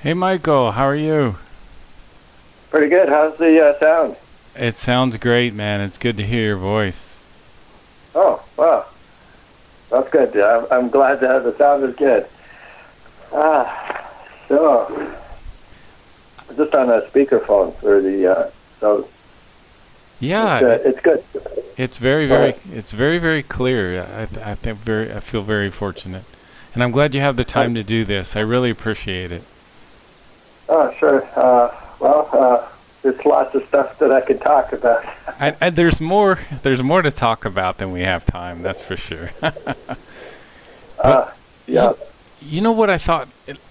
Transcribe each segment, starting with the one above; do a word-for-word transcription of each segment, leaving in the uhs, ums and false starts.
Hey Michael, how are you? Pretty good. How's the uh, sound? It sounds great, man. It's good to hear your voice. Oh, wow. That's good. I'm, I'm glad that the sound is good. Ah, so, just on a speakerphone for the, uh, so Yeah, it's, uh, it, it's good. it's very, very, it's very, very clear. I, th- I think very, I feel very fortunate, and I'm glad you have the time to do this. I really appreciate it. Oh, sure. Uh, well, uh, there's lots of stuff that I could talk about. I, I, there's more, there's more to talk about than we have time. That's for sure. but uh, yeah. you, you know what I thought?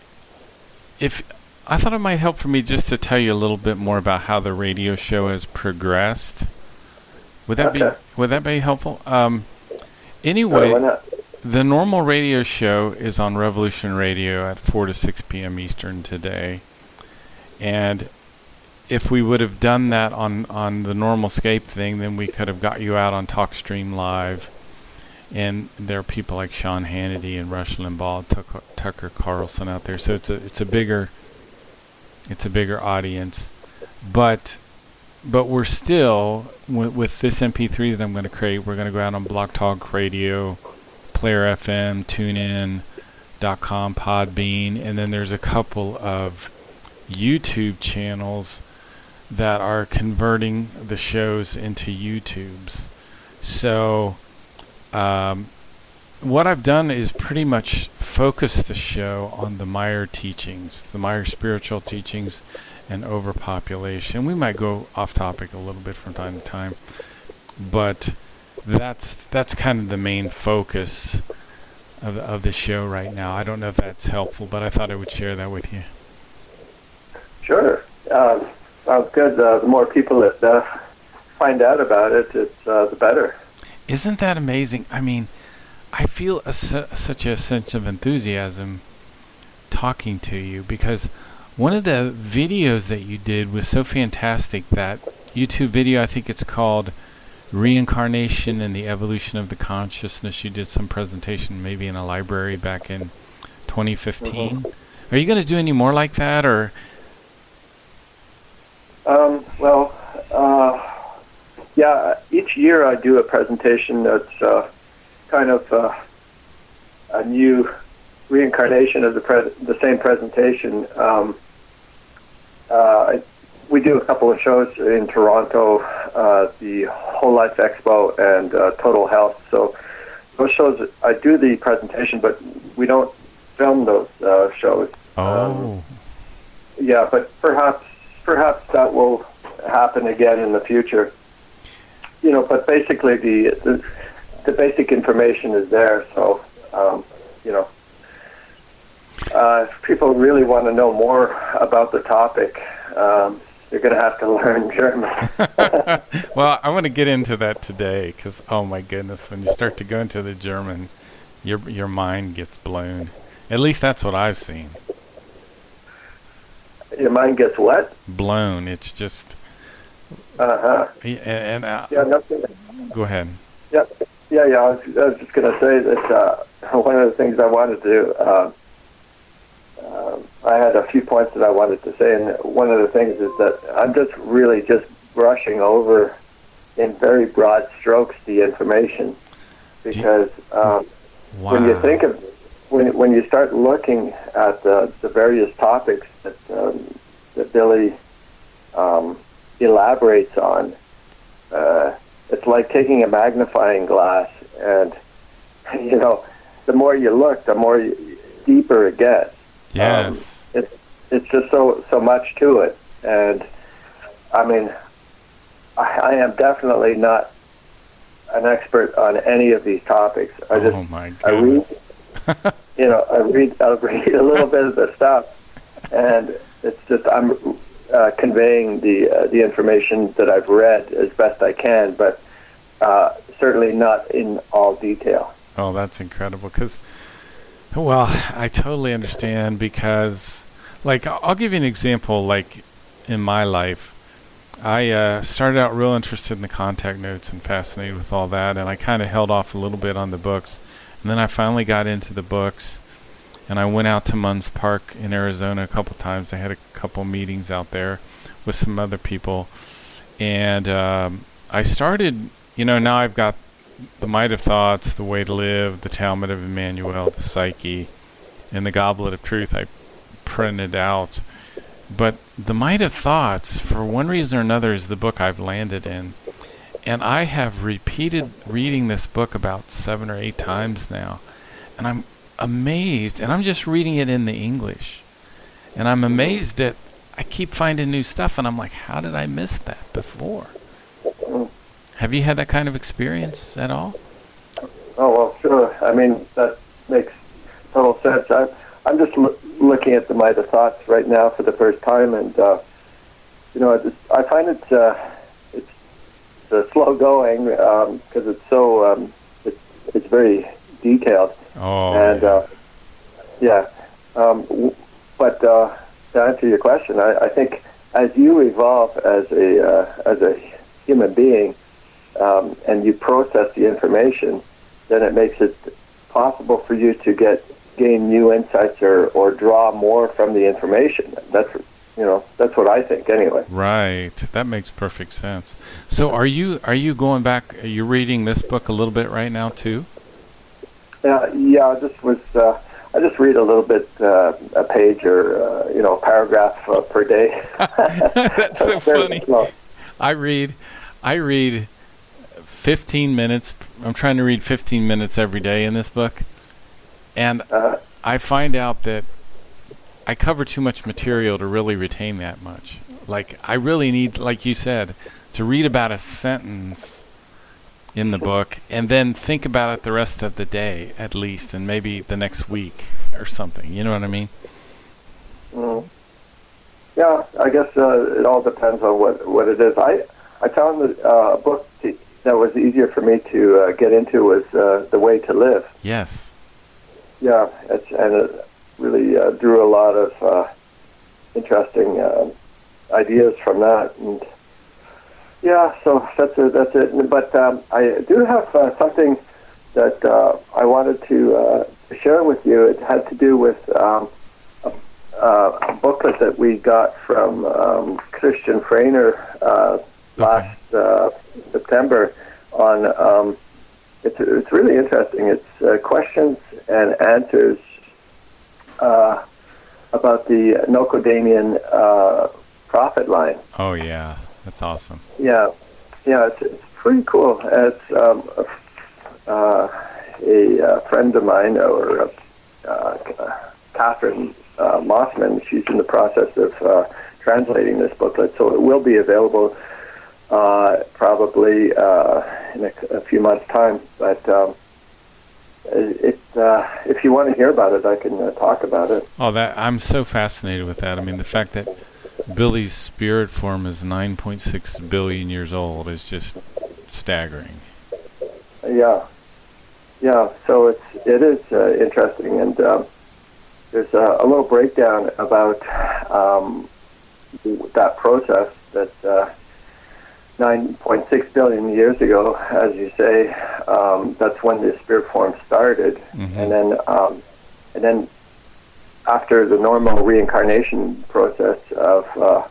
If I thought it might help for me just to tell you a little bit more about how the radio show has progressed. Would that Okay. be Would that be helpful? Um, anyway, Sure, why not? the normal radio show is on Revolution Radio at four to six p.m. Eastern today, and if we would have done that on on the normal Skype thing, then we could have got you out on TalkStream Live. And there are people like Sean Hannity and Rush Limbaugh, Tucker, Tucker Carlson out there. So it's a it's a bigger it's a bigger audience, but but we're still w- with this M P three that I'm going to create. We're going to go out on Block Talk Radio, Player F M, TuneIn dot com, Podbean, and then there's a couple of YouTube channels that are converting the shows into YouTubes. So. Um, what I've done is pretty much focus the show on the Meyer teachings, the Meyer spiritual teachings, and overpopulation. We might go off topic a little bit from time to time, but that's that's kind of the main focus of of the show right now. I don't know if that's helpful, but I thought I would share that with you. Sure. Uh, sounds good. Uh, the more people that uh, find out about it, it's uh, the better. Isn't that amazing? I mean, I feel a su- such a sense of enthusiasm talking to you because one of the videos that you did was so fantastic. That YouTube video, I think it's called Reincarnation and the Evolution of the Consciousness. You did some presentation maybe in a library back in twenty fifteen. Mm-hmm. Are you going to do any more like that? or? Um, well, uh... Yeah, each year I do a presentation that's uh, kind of uh, a new reincarnation of the pres- the same presentation. Um, uh, I, we do a couple of shows in Toronto, uh, the Whole Life Expo and uh, Total Health. So those shows, I do the presentation, but we don't film those uh, shows. Oh. Um, yeah, but perhaps perhaps that will happen again in the future. You know, but basically the, the the basic information is there. So, um, you know, uh, if people really want to know more about the topic, um, they're going to have to learn German. Well, I want to get into that today because, oh my goodness, when you start to go into the German, your your mind gets blown. At least that's what I've seen. Your mind gets what? Blown. It's just. Uh-huh. Yeah, and uh, yeah, no, go ahead. Yeah, yeah, yeah. I was, I was just going to say that uh, one of the things I wanted to do, uh, uh, I had a few points that I wanted to say, and one of the things is that I'm just really just brushing over in very broad strokes the information, because um, wow. when you think of when when you start looking at the, the various topics that um, that Billy um, elaborates on, uh, it's like taking a magnifying glass, and you know, the more you look, the more you, deeper it gets. Yes, um, it's it's just so so much to it, and I mean, I, I am definitely not an expert on any of these topics. I just oh my I read, goodness. you know, I read I read a little bit of the stuff, and it's just I'm. Uh, conveying the uh, the information that I've read as best I can, but uh, certainly not in all detail. Oh, that's incredible. Because, well, I totally understand. Because, like, I'll give you an example. Like, in my life, I uh, started out real interested in the contact notes and fascinated with all that, and I kind of held off a little bit on the books, and then I finally got into the books. and I went out to Munns Park in Arizona a couple times. I had a couple meetings out there with some other people, and um, I started, you know, now I've got the Might of Thoughts, the Way to Live, the Talmud of Emmanuel, the Psyche, and the Goblet of Truth I printed out. But the Might of Thoughts, for one reason or another, is the book I've landed in. And I have repeated reading this book about seven or eight times now. And I'm amazed. And I'm just reading it in the English. And I'm amazed that I keep finding new stuff. And I'm like, how did I miss that before? Have you had that kind of experience at all? Oh, well, sure. I mean, that makes total sense. I'm, I'm just lo- looking at the Might of Thoughts right now for the first time. And, uh, you know, I, just, I find it's... Uh, Uh, slow going because um, it's so um, it's, it's very detailed. Oh, and yeah. Uh, yeah. Um, w- but uh, to answer your question, I, I think as you evolve as a uh, as a human being um, and you process the information, then it makes it possible for you to get gain new insights or, or draw more from the information. That's You know, that's what I think anyway. Right. That makes perfect sense. So are you are you going back, are you reading this book a little bit right now too? Uh, yeah, I just was, uh, I just read a little bit, uh, a page or, uh, you know, a paragraph uh, per day. That's so funny. Slow. I read, I read fifteen minutes. I'm trying to read fifteen minutes every day in this book. And uh, I find out that I cover too much material to really retain that much. Like, I really need, like you said, to read about a sentence in the book and then think about it the rest of the day, at least, and maybe the next week or something. You know what I mean? Mm. Yeah, I guess uh, it all depends on what, what it is. I, I found that uh, a book t- that was easier for me to uh, get into was uh, The Way to Live. Yes. Yeah, it's, and it really uh, drew a lot of uh, interesting uh, ideas from that, and yeah, so that's it. That's it. But um, I do have uh, something that uh, I wanted to uh, share with you. It had to do with um, a, a booklet that we got from um, Christian Freiner uh, last uh, September. On um, it's it's really interesting. It's uh, questions and answers. Uh, about the Nocodamian uh, prophet line. Oh, yeah. That's awesome. Yeah. Yeah, it's, it's pretty cool. It's um, uh, a, a friend of mine, or uh, Catherine uh, Mossman, she's in the process of uh, translating this booklet, so it will be available uh, probably uh, in a, a few months' time. But um, It, uh, if you want to hear about it, I can uh, talk about it. Oh, that I'm so fascinated with that. I mean, the fact that Billy's spirit form is nine point six billion years old is just staggering. Yeah, yeah. So it's it is uh, interesting, and um, there's a, a little breakdown about um, that process that. Uh, nine point six billion years ago, as you say, um, that's when the spirit form started. Mm-hmm. And then um, and then after the normal reincarnation process of uh,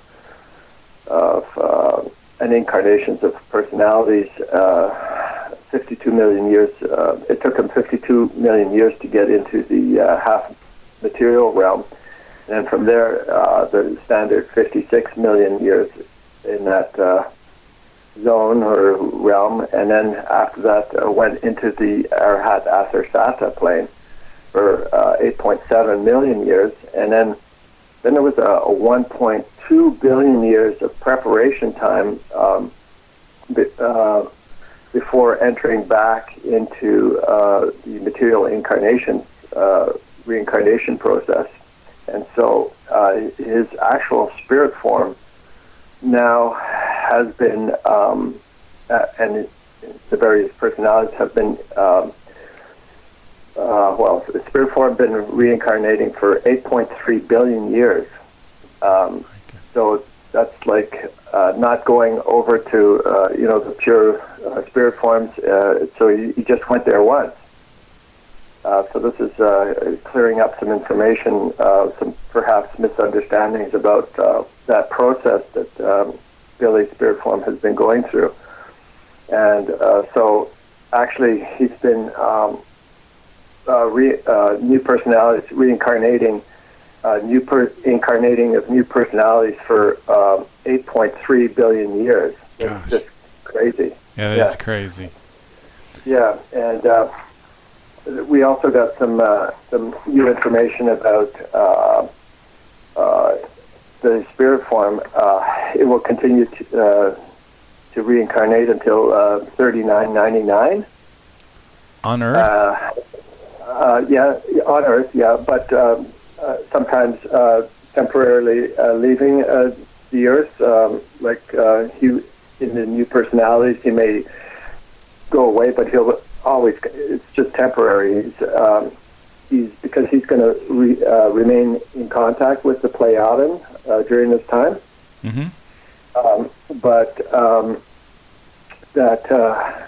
of uh, and incarnations of personalities, uh, fifty-two million years, uh, it took them fifty-two million years to get into the uh, half material realm. And from there, uh, the standard fifty-six million years in that uh, zone or realm, and then after that uh, went into the Arahat Asarsata plane for uh, eight point seven million years, and then then there was a, a one point two billion years of preparation time um, be, uh, before entering back into uh, the material incarnation uh, reincarnation process. And so uh, his actual spirit form now has been, um, uh, and the various personalities have been, um, uh, well, the spirit form been reincarnating for eight point three billion years. Um, so that's like uh, not going over to, uh, you know, the pure uh, spirit forms. Uh, so he, he just went there once. Uh, Uh, so this is uh, clearing up some information, uh, some perhaps misunderstandings about uh, that process that um, Billy's spirit form has been going through. And uh, so actually he's been um, uh, re- uh, new personalities, reincarnating, uh, new per- incarnating of new personalities for um, eight point three billion years. Gosh. It's just crazy. Yeah, that's yeah. crazy. Yeah, and uh, we also got some uh, some new information about uh, uh, the spirit form. Uh, it will continue to uh, to reincarnate until uh, thirty-nine ninety-nine on Earth. Uh, uh, yeah, on Earth. Yeah, but um, uh, sometimes uh, temporarily uh, leaving uh, the Earth, um, like uh, he in the new personalities, he may go away, but he'll always. It's just temporary. He's, um, he's because he's going to re, uh, remain in contact with the Pleiadian uh, during this time. Mm-hmm. Um, but um, that uh,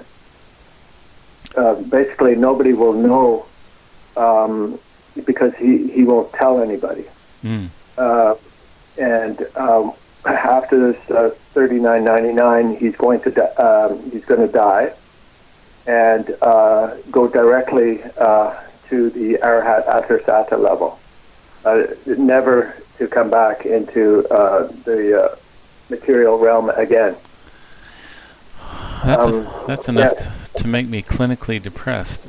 uh, basically nobody will know um, because he, he won't tell anybody. Mm. Uh, and um, after this uh, thirty-nine ninety-nine, he's going to di- um, he's going to die and uh, go directly uh, to the Arahat Athersata level, uh, never to come back into uh, the uh, material realm again. That's, um, a, that's enough yeah. to, to make me clinically depressed.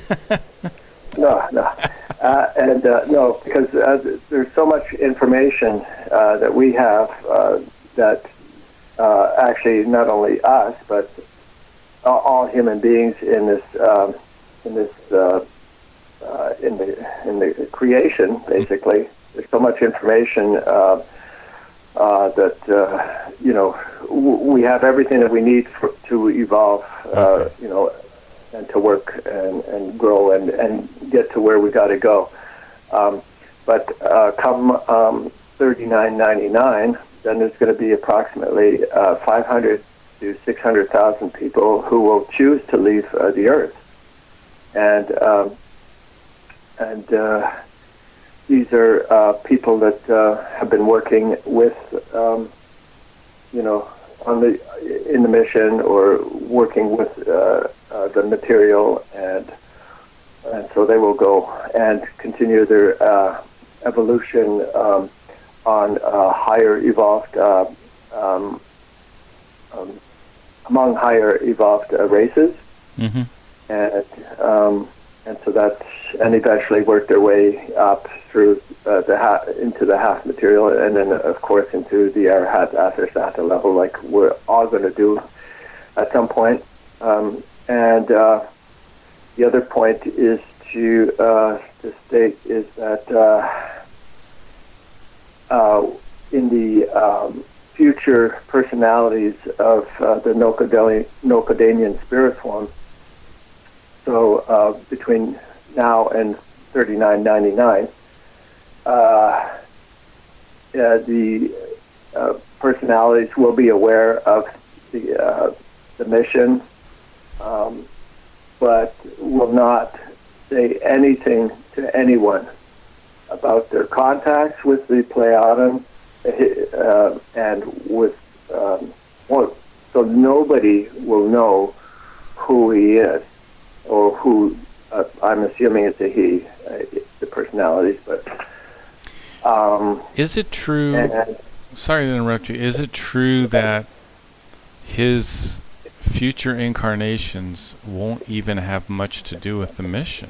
no, no. Uh, and uh, no, because uh, there's so much information uh, that we have uh, that uh, actually not only us, but all, all human beings in this um, in this uh, uh, in the in the creation, basically, there's so much information uh, uh, that uh, you know w- we have everything that we need for, to evolve, uh, you know, and to work and, and grow and, and get to where we got to go. Um, but uh, come um, thirty-nine ninety-nine, then there's going to be approximately uh, five hundred to six hundred thousand people who will choose to leave uh, the Earth. And um, and uh, these are uh, people that uh, have been working with, um, you know, on the in the mission or working with uh, uh, the material, and and so they will go and continue their uh, evolution um, on uh, higher evolved uh, um, um, among higher evolved uh, races, mm-hmm. and um, and so that's and eventually work their way up through uh, the ha- into the half material, and then of course into the Arahat Athersata level, like we're all going to do at some point. Um, and uh, the other point is to uh, to state is that uh, uh, in the um, future personalities of uh, the Nokadanian spirit form, so uh, between now and thirty-nine ninety-nine, uh, uh, the uh, personalities will be aware of the uh, the mission, um, but will not say anything to anyone about their contacts with the Pleiadian uh, and with um, well, so nobody will know who he is or who uh, I'm assuming it's a he, uh, the personalities, but um, is it true? And, sorry to interrupt you. Is it true that his future incarnations won't even have much to do with the mission?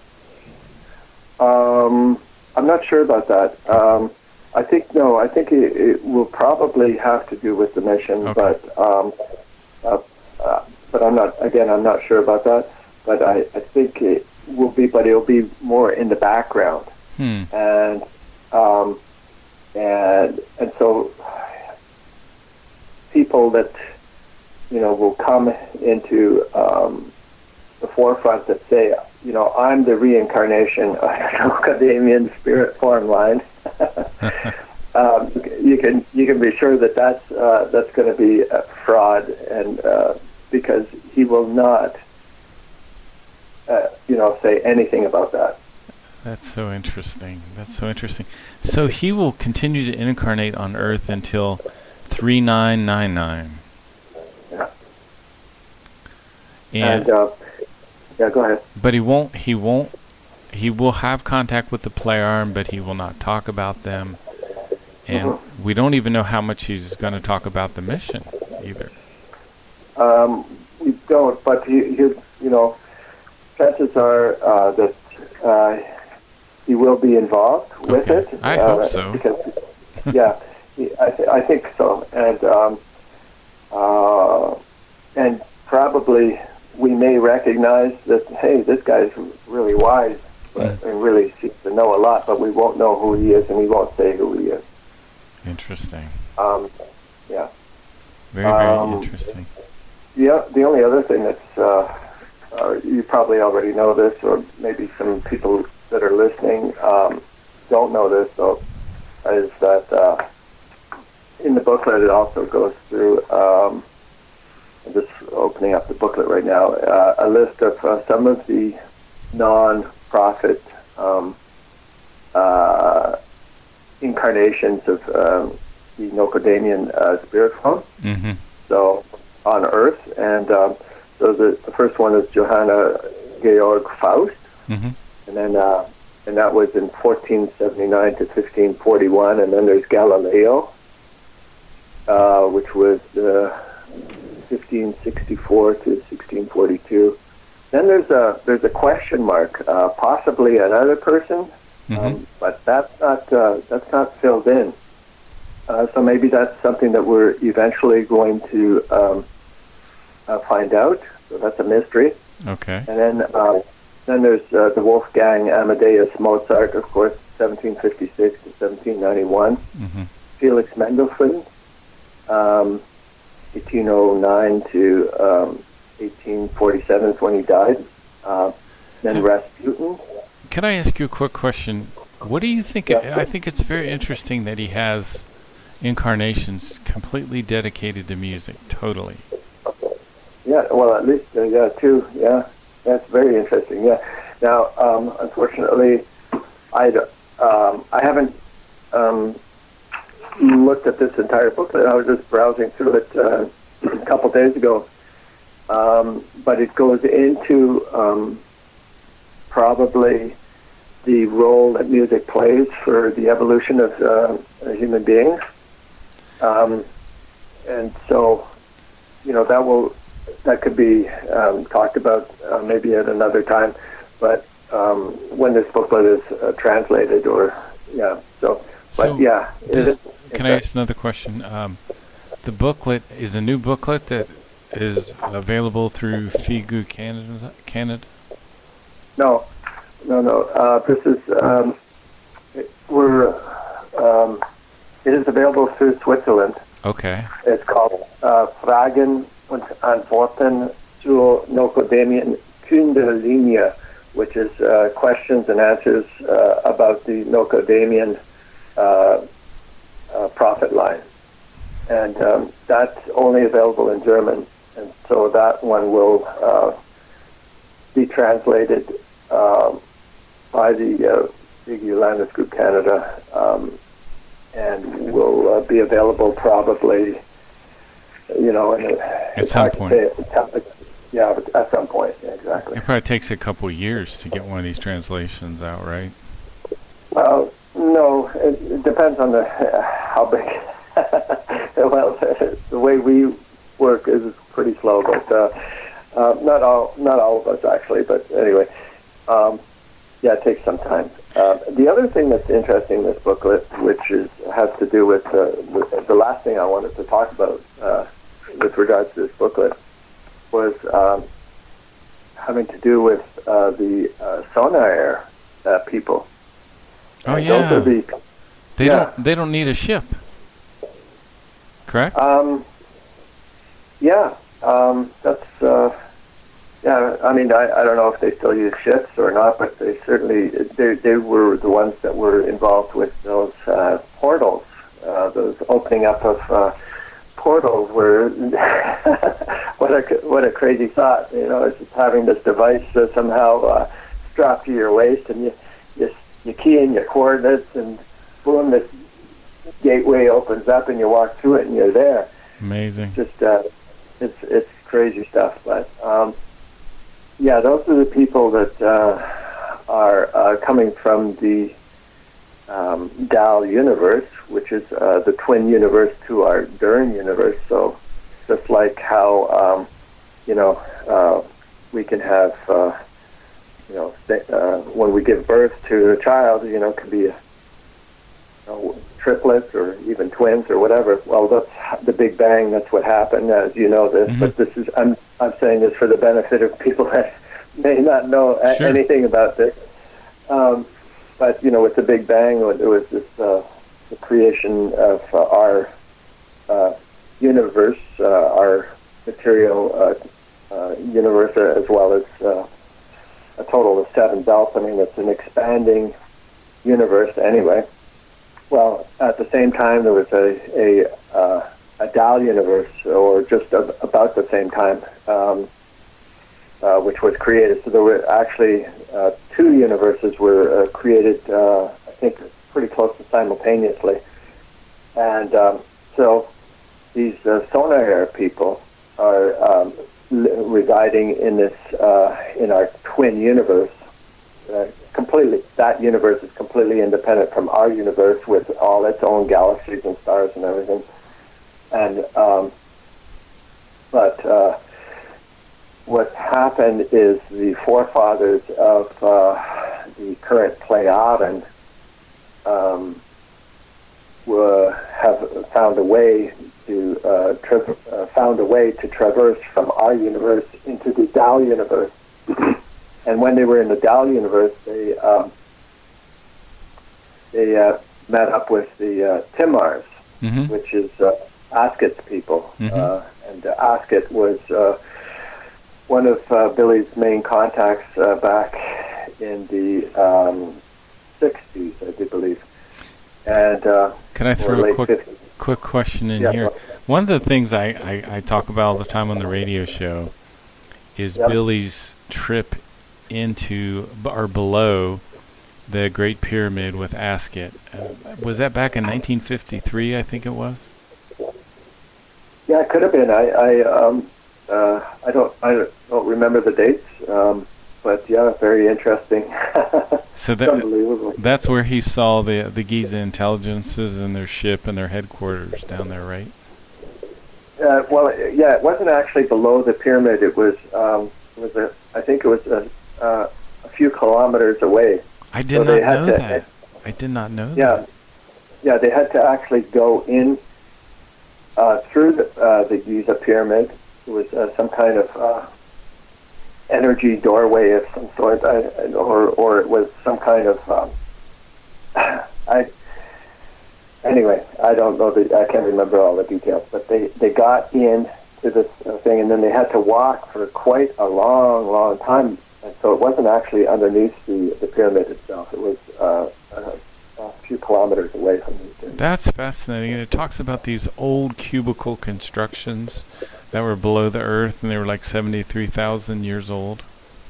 Um, I'm not sure about that. Um, I think no. I think it, it will probably have to do with the mission, okay. but um, uh, uh, but I'm not. Again, I'm not sure about that. But I, I think it will be. But it'll be more in the background, hmm. and um, and and so people that you know will come into um, the forefront that say, you know, I'm the reincarnation of the Nokadanian spirit form line. um, you can you can be sure that that's uh, that's going to be a fraud, and uh, because he will not uh, you know, say anything about that. That's so interesting. That's so interesting. So he will continue to incarnate on Earth until three nine nine nine. Yeah. And, and uh, yeah, go ahead. But he won't. He won't. He will have contact with the Plejaren, but he will not talk about them. And mm-hmm. we don't even know how much he's going to talk about the mission either. Um, we don't, but he, he you know, chances are uh, that uh, he will be involved with okay. it. I uh, hope so. Because, yeah, he, I, th- I think so. And um, uh, and probably we may recognize that, hey, this guy's really wise but, mm. and really seems to know a lot, but we won't know who he is, and we won't say who he is. Interesting. Um, yeah. Very, very um, interesting. Yeah, the only other thing that's, uh, uh, you probably already know this, or maybe some people that are listening um, don't know this, though, is that uh, in the booklet it also goes through, um, I'm just opening up the booklet right now, uh, a list of uh, some of the non-prophet um, uh, incarnations of um, the Nocodamian uh, spirit form. Mm-hmm. So on Earth, and um, so the, the first one is Johanna Georg Faust, mm-hmm. and then uh, and that was in fourteen seventy-nine to fifteen forty-one, and then there's Galileo, uh, which was uh, fifteen sixty-four to sixteen forty-two. Then there's a there's a question mark, uh, possibly another person, mm-hmm. um, but that's not uh, that's not filled in. Uh, so maybe that's something that we're eventually going to um, uh, find out. So that's a mystery. Okay. And then uh, then there's uh, the Wolfgang Amadeus Mozart, of course, seventeen fifty-six to seventeen ninety-one. Mm-hmm. Felix Mendelssohn, um, eighteen oh nine to um, eighteen forty-seven is when he died. Uh, then Rasputin. Can I ask you a quick question? What do you think? Yeah. I think it's very interesting that he has incarnations completely dedicated to music, totally. Yeah, well, at least, uh, yeah, two, yeah. That's very interesting, yeah. Now, um, unfortunately, I um, I haven't um, looked at this entire booklet. I was just browsing through it uh, a couple days ago. Um, but it goes into um, probably the role that music plays for the evolution of uh, human beings. Um, and so, you know, that will that could be um, talked about uh, maybe at another time. But um, when this booklet is uh, translated, or yeah, so. But so yeah, this, it, can I ask another question? Um, the booklet is a new booklet that is available through Figu Canada. Canada. No, no, no. Uh, this is um, we're. Um, It is available through Switzerland. Okay. It's called uh, Fragen und Antworten zur Nocodamian Kundalini, which is uh, questions and answers uh, about the Nocodamian uh, uh, prophet line. And um, that's only available in German. And so that one will uh, be translated um, by the uh, Big Landis Group Canada, um, and will uh, be available probably, you know, in a, at some point. Say, yeah, at some point, yeah, exactly. It probably takes a couple years to get one of these translations out, right? Uh, no, it, it depends on the uh, how big. Well, the way we work is pretty slow, but uh, uh, not all not all of us actually. But anyway, um, yeah, it takes some time. Uh, the other thing that's interesting in this booklet, which is has to do with, uh, with the last thing I wanted to talk about uh, with regards to this booklet, was um, having to do with uh, the uh, Sonair uh, people. Oh and yeah, those are the, they yeah. don't they don't need a ship, correct? Um, yeah, um, that's. Uh, Yeah, I mean, I, I don't know if they still use ships or not, but they certainly, they, they were the ones that were involved with those uh, portals, uh, those opening up of uh, portals where, what a what a crazy thought. You know, it's just having this device uh, somehow uh, strapped to your waist, and you, you you key in your coordinates, and boom, this gateway opens up, and you walk through it, and you're there. Amazing. Just uh, it's it's crazy stuff. But um, yeah, those are the people that uh, are uh, coming from the um, Dal universe, which is uh, the twin universe to our Dern universe. So just like how um, you know uh, we can have uh, you know uh, when we give birth to a child, you know, it could be a, you know, triplets or even twins or whatever. Well, that's the Big Bang. That's what happened, as you know this. Mm-hmm. But this is I'm I'm saying this for the benefit of people that may not know sure. a- anything about this. Um, but you know, with the Big Bang, there was this uh, the creation of uh, our uh, universe, uh, our material uh, uh, universe, uh, as well as uh, a total of seven belts. I mean, it's an expanding universe anyway. Well, at the same time, there was a a, uh, a Dal universe, or just a, about the same time, um, uh, which was created. So there were actually uh, two universes were uh, created, uh, I think, pretty close to simultaneously. And um, so these uh, Sonar people are um, li- residing in this uh, in our twin universe. Uh, completely, that universe is completely independent from our universe, with all its own galaxies and stars and everything. And um, but uh, what happened is the forefathers of uh, the current Pleiadian um, were, have found a way to uh, tra- uh, found a way to traverse from our universe into the Dal universe. And when they were in the Dal universe, they um, they uh, met up with the uh, Timars, mm-hmm. which is uh, Asket's people. Mm-hmm. Uh, and uh, Asket was uh, one of uh, Billy's main contacts uh, back in the um, sixties, I do believe. And uh, can I throw a quick fifties. quick question in yeah, here? Well, one of the things I, I, I talk about all the time on the radio show is yep. Billy's trip into or below the Great Pyramid with Asket. Uh, was that back in nineteen fifty-three, I think it was? Yeah, it could have been. I I um uh I don't I don't remember the dates. Um, but yeah, very interesting. So that that's where he saw the the Giza intelligences and their ship and their headquarters down there, right? Uh, well, yeah, it wasn't actually below the pyramid. It was um it was a I think it was a Uh, a few kilometers away. I did so not know to, that. I did not know yeah, that. Yeah, they had to actually go in uh, through the, uh, the Giza pyramid. It was uh, some kind of uh, energy doorway of some sort, I, or or it was some kind of. Um, I anyway, I don't know the. I can't remember all the details, but they they got in to this uh, thing, and then they had to walk for quite a long, long time. And so it wasn't actually underneath the, the pyramid itself. It was uh, a, a few kilometers away from the pyramid. That's fascinating. And it talks about these old cubicle constructions that were below the earth, and they were like seventy-three thousand years old.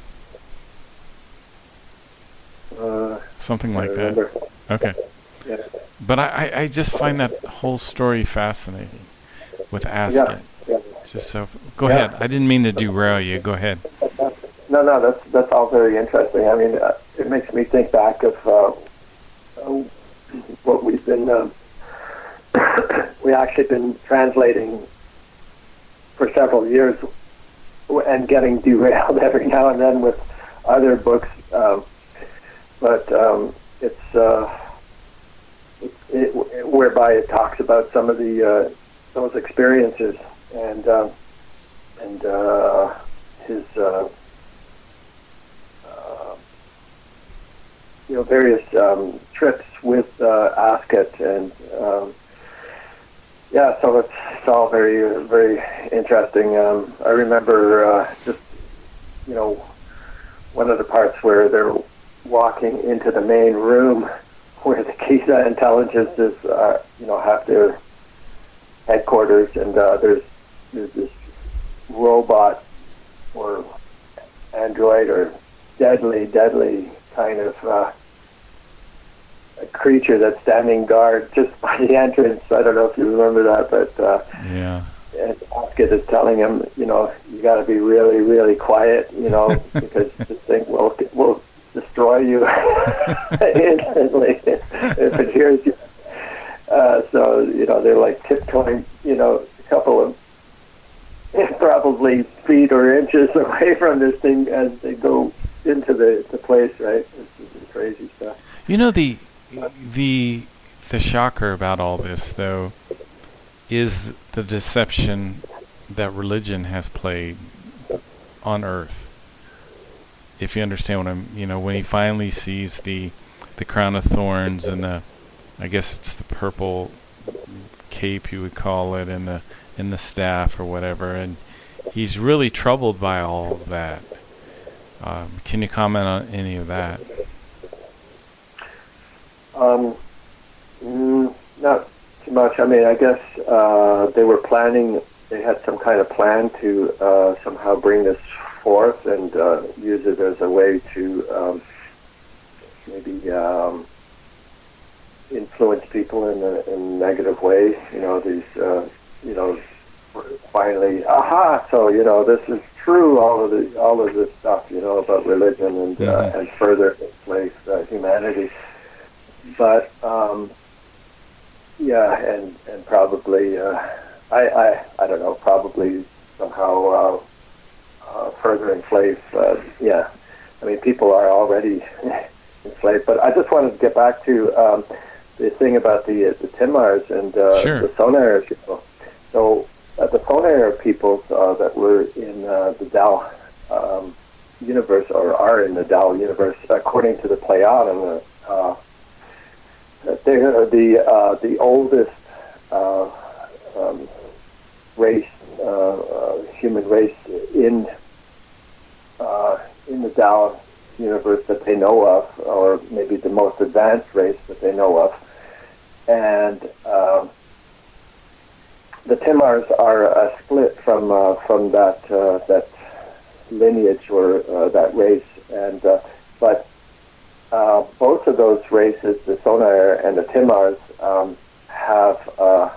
Uh, Something like that. Okay. Yeah. But I, I, I just find that whole story fascinating with Asket. Yeah. Yeah. It's just so... Go yeah. ahead. I didn't mean to derail you. Go ahead. No, no, that's that's all very interesting. I mean, uh, it makes me think back of uh, uh, what we've been. Um, we actually been translating for several years, and getting derailed every now and then with other books. Um, but um, it's uh, it, it, whereby it talks about some of the uh, those experiences and uh, and uh, his. Uh, You know, various um, trips with uh, Asket, and um, yeah, so it's, it's all very, very interesting. Um, I remember uh, just, you know, one of the parts where they're walking into the main room where the Giza intelligences, uh, you know, have their headquarters, and uh, there's, there's this robot or android or deadly, deadly kind of uh, a creature that's standing guard just by the entrance. I don't know if you remember that, but uh, yeah. and Osgood is telling him, you know, you got to be really, really quiet, you know, because this thing will will destroy you instantly if it hears you. Uh, so, you know, they're like tiptoeing, you know, a couple of probably feet or inches away from this thing as they go into the, the place, right? This is crazy stuff. You know, the the the shocker about all this, though, is the deception that religion has played on Earth. If you understand what I'm, you know, when he finally sees the the crown of thorns and the, I guess it's the purple cape you would call it, and the and the staff or whatever, and he's really troubled by all of that. Um, can you comment on any of that? Um, mm, not too much. I mean, I guess uh, they were planning. They had some kind of plan to uh, somehow bring this forth and uh, use it as a way to um, maybe um, influence people in a, in a negative way. You know, these, uh, you know, finally, aha! So you know, this is true. All of the, all of this stuff, you know, about religion and mm-hmm. uh, and further enslave uh, humanity. But um, yeah, and and probably, uh, I, I I don't know, probably somehow uh, uh, further enslave. Uh, yeah, I mean, people are already enslaved. But I just wanted to get back to um, the thing about the uh, the Timars and uh, sure. the Sonair people. So uh, the Sonair people uh, that were in uh, the Tao um, universe, or are in the Tao universe, according to the Pleiadian, uh, they are the uh, the oldest uh, um, race, uh, uh, human race in uh, in the Tao universe that they know of, or maybe the most advanced race that they know of, and um, the Timars are uh, split from uh, from that uh, that lineage or uh, that race, and uh, but. Uh, both of those races, the Sonair and the Timars, um, have uh,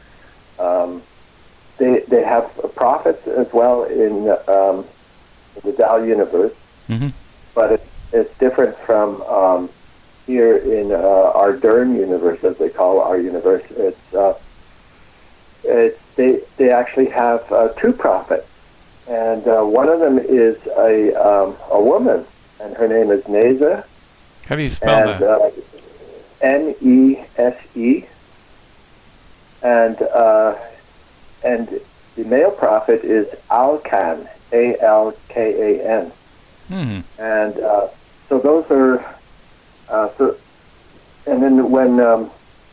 um, they they have prophets as well in um, the Tao universe, mm-hmm. but it, it's different from um, here in uh, our Dern universe, as they call our universe. It's uh, it's they they actually have uh, two prophets, and uh, one of them is a um, a woman, and her name is Neza. How do you spell and, that? Uh, N E S E. And uh, and the male prophet is Alkan, A L K A N. Mm-hmm. And uh, so those are, uh, so, and then when, um,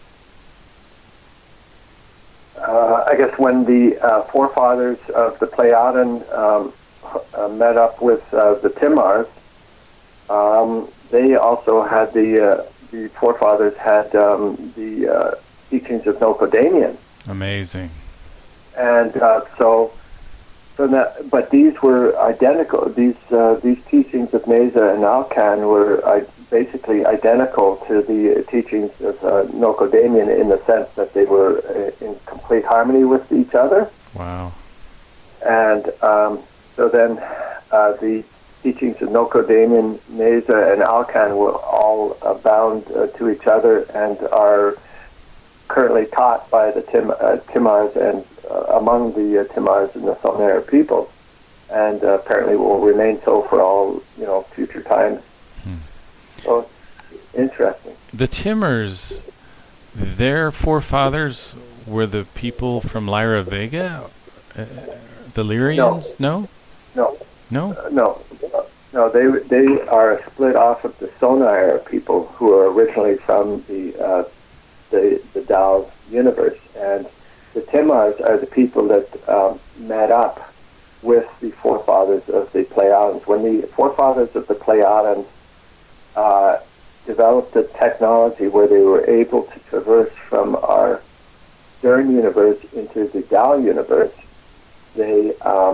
uh, I guess when the uh, forefathers of the Pleiadian um, uh, met up with uh, the Timars, um, they also had the uh, the forefathers had um, the uh, teachings of Nocodamian. Amazing. And uh, so, so that, but these were identical. These uh, these teachings of Neza and Alkan were uh, basically identical to the teachings of uh, Nocodamian in the sense that they were uh, in complete harmony with each other. Wow. And um, so then uh, the teachings of Nocodamian, Neza, and Alkan were all uh, bound uh, to each other and are currently taught by the Tim, uh, Timars and uh, among the uh, Timars and the Sonair people, and uh, apparently will remain so for all, you know, future times. Hmm. So it's interesting. The Timars, their forefathers were the people from Lyra Vega, uh, the Lyrians? No. No. No. Uh, no. No, they they are split off of the Sonair people who are originally from the uh, the the Tao universe, and the Timars are the people that um, met up with the forefathers of the Pleiadians. When the forefathers of the Pleiadians uh, developed a technology where they were able to traverse from our Dern universe into the Tao universe, they um,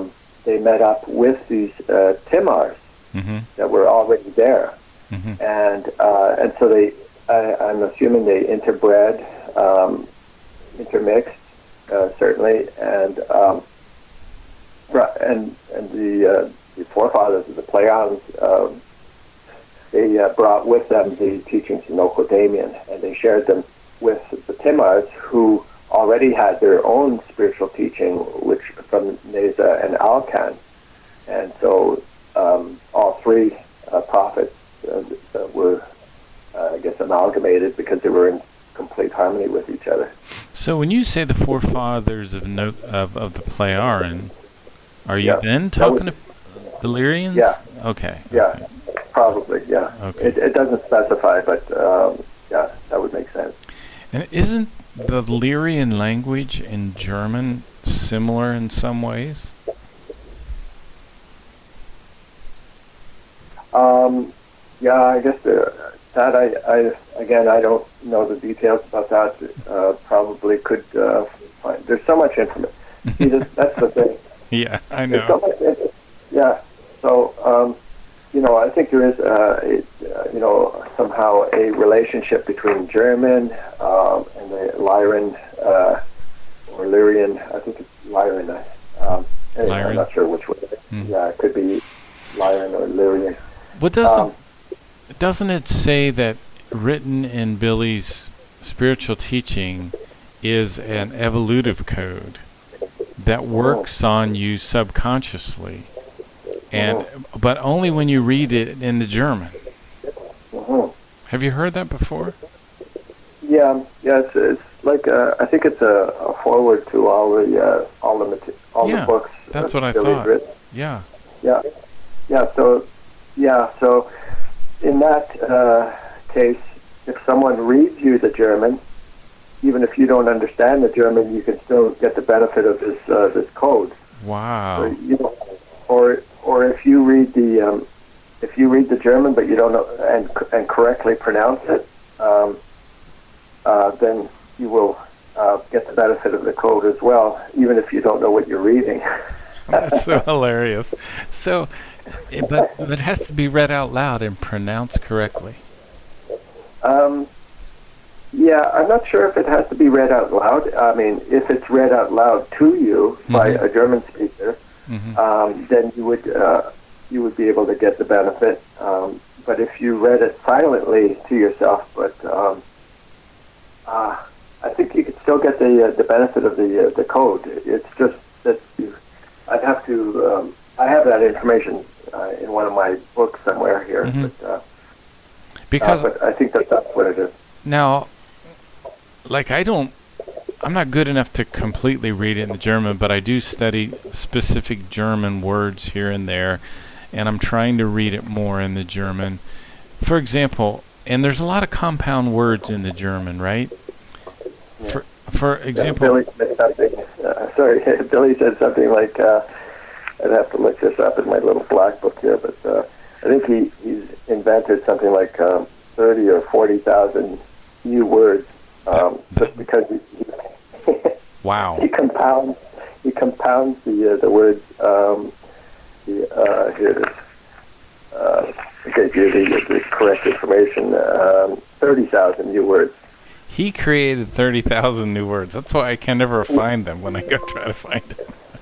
they met up with these uh, Timars Mm-hmm. that were already there, Mm-hmm. and uh, and so they, I, I'm assuming they interbred, um, intermixed, uh, certainly, and um, br- and and the, uh, the forefathers of the Pleiadians, uh, they uh, brought with them the teachings of Nocodamian, and they shared them with the Timars, who already had their own spiritual teaching, which from Neza and Alcan, and so um, all three uh, prophets uh, uh, were, uh, I guess, amalgamated because they were in complete harmony with each other. So when you say the forefathers of no, of, of the Pleiaren, are you Yeah. then talking to the Lyrians? Yeah. Okay. Yeah, okay. probably, yeah. Okay. It, it doesn't specify, but um, yeah, that would make sense. And isn't the Lyrian language in German similar in some ways? Um, yeah, I guess the, that I, I, again, I don't know the details about that. Uh, probably could uh, find. There's so much information. See, that's, that's the thing. Yeah, I There's so know. much, inf- yeah. So, um, you know, I think there is, uh, it, uh, you know, somehow a relationship between German um, and the Lyran uh, or Lyrian. I think it's Lyran. Um, anyway, Lyran? I'm not sure which way. Hmm. Yeah, it could be Lyran or Lyrian. What doesn't Um, doesn't it say that written in Billy's spiritual teaching is an evolutive code that works on you subconsciously, and but only when you read it in the German? mhm. Have you heard that before? Yeah, yeah. It's, it's like uh, I think it's a, a forward to all the uh, all the mate- all Yeah, the books. that's that what I Billy's thought. written. Yeah. Yeah, yeah. So, yeah. So, in that uh, case, if someone reads you the German, even if you don't understand the German, you can still get the benefit of this uh, this code. Wow. Or, you know, or or if you read the um, if you read the German but you don't know and and correctly pronounce it, um, uh, then you will uh, get the benefit of the code as well, even if you don't know what you're reading. That's so hilarious. So, it, but, but it has to be read out loud and pronounced correctly. Um, yeah, I'm not sure if it has to be read out loud. I mean, if it's read out loud to you by Mhm. a German speaker, Hmm. um, then you would uh, you would be able to get the benefit. Um, but if you read it silently to yourself, but um, uh, I think you could still get the uh, the benefit of the uh, the code. It's just that you, I'd have to. Um, I have that information uh, in one of my books somewhere here, Mhm. but, uh, Because uh, but I think that that's what it is. now, like I don't, I'm not good enough to completely read it in the German, but I do study specific German words here and there, and I'm trying to read it more in the German. For example, and there's a lot of compound words in the German, right? Yeah. For for Yeah, example, Billy said something. Uh, sorry, Billy said something like, uh, I'd have to look this up in my little black book here, but uh, I think he, he's invented something like um, thirty or forty thousand new words, um, That- just because he, he, wow. he compounds he compounds the uh, the words. Um, the, uh, here it is. Uh, I gave you the, the correct information. Um, thirty thousand new words. He created thirty thousand new words. That's why I can never find them when I go try to find them.